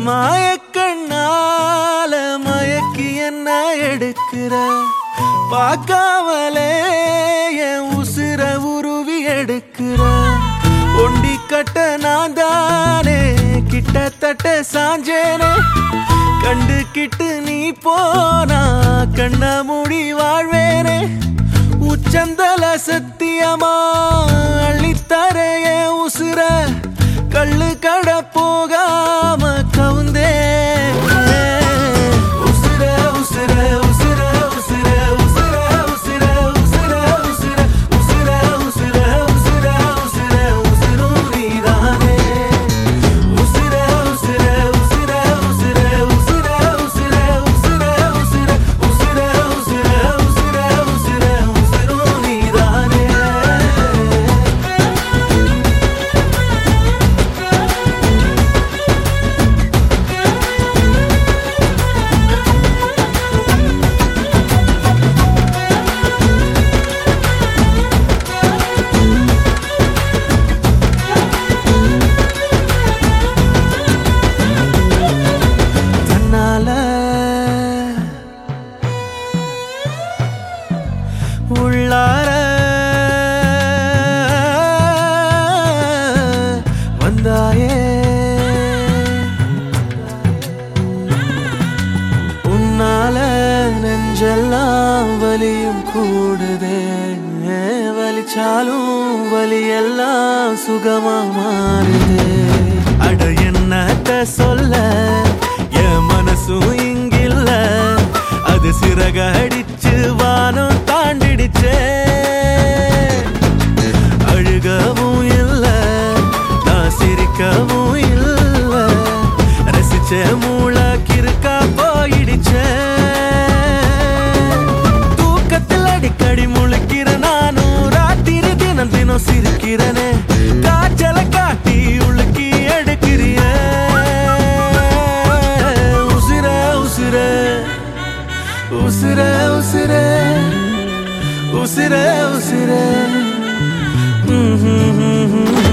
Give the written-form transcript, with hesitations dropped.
மாயக்கண்ணால மயக்கி என்ன எடுக்கிற பார்க்காமலே என் உசுர உருவி எடுக்கிற ஒண்டி கட்ட நான் தானே கிட்டத்தட்ட சாஞ்சேனே கண்டுகிட்டு நீ போனா கண்ண மூடி வாழ்வேனே உச்சந்தல சத்தியமா அள்ளித்தர என் உசுர கள்ளு கட போகாம கவுந்தே உசுர உசுர உசுர உசுர உசுர உசுர உசுர உசுர உசுர உசுர உசுர உசுர உசுரும் நீதானே உசுர உசுர உசுர உசுர உசுர உசுர உசுர உசுர உசுர உசுர உசுர உசுர உசுரும் நீதானே உள்ளார வந்தாயே உன்னால நெஞ்செல்லாம் வலியும் கூடுதே வலிச்சாலும் வலியெல்லாம் சுகமா மாறுதே அட என்னத்த சொல்ல என் மனசும் இங்கில்ல அது சிறக அடிச்சு வானம் தாண்டிடுச்சே அழுகவும் இல்ல நான் சிரிக்கவும் இல்ல ரசிச்ச மூளைக்கிருக்கா போயிடுச்சே தூக்கத்தில் அடிக்கடி முழிக்கிற நானும் ராத்திரி தினம் தினம் சிரிக்கிறனே காய்ச்சலை காட்டி உழுக்கி எடுக்கிறிய உசிர உசிர உசிர உசிர உசிர உசிர